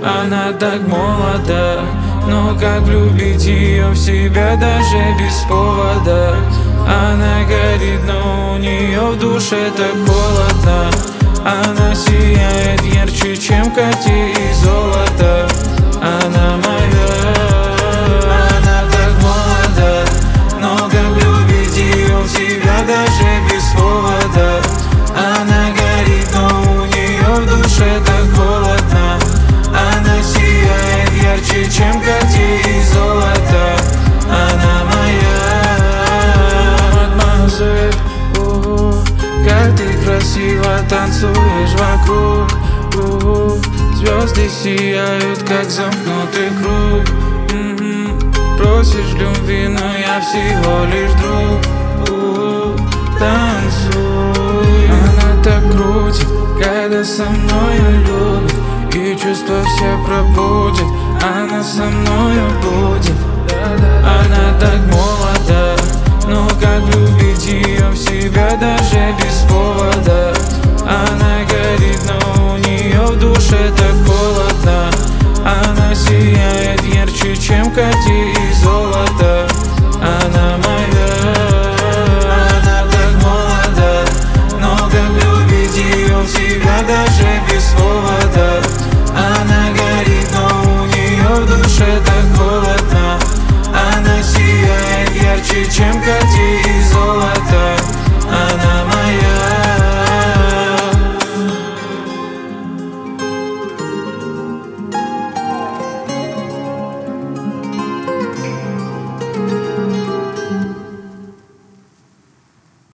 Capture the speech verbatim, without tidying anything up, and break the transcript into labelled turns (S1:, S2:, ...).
S1: Она так молода, но как влюбить ее в себя даже без повода? Она горит, но у нее в душе так холодно. Она сияет ярче, чем Катя и золото. Она моя. Она так молода, но как влюбить ее в себя даже без повода? Она горит, но у нее в душе так холодно. Она сияет ярче, чем Катя и золото. Она моя. Мадемуазель, о, как ты красиво танцуешь вокруг. О, звезды сияют, как замкнутый круг. М-м, просишь любви, но я всего лишь друг. О, танцуй. Она так крутит, когда со мною любит, и чувства все пробудет. Она со мною будет. Она так может.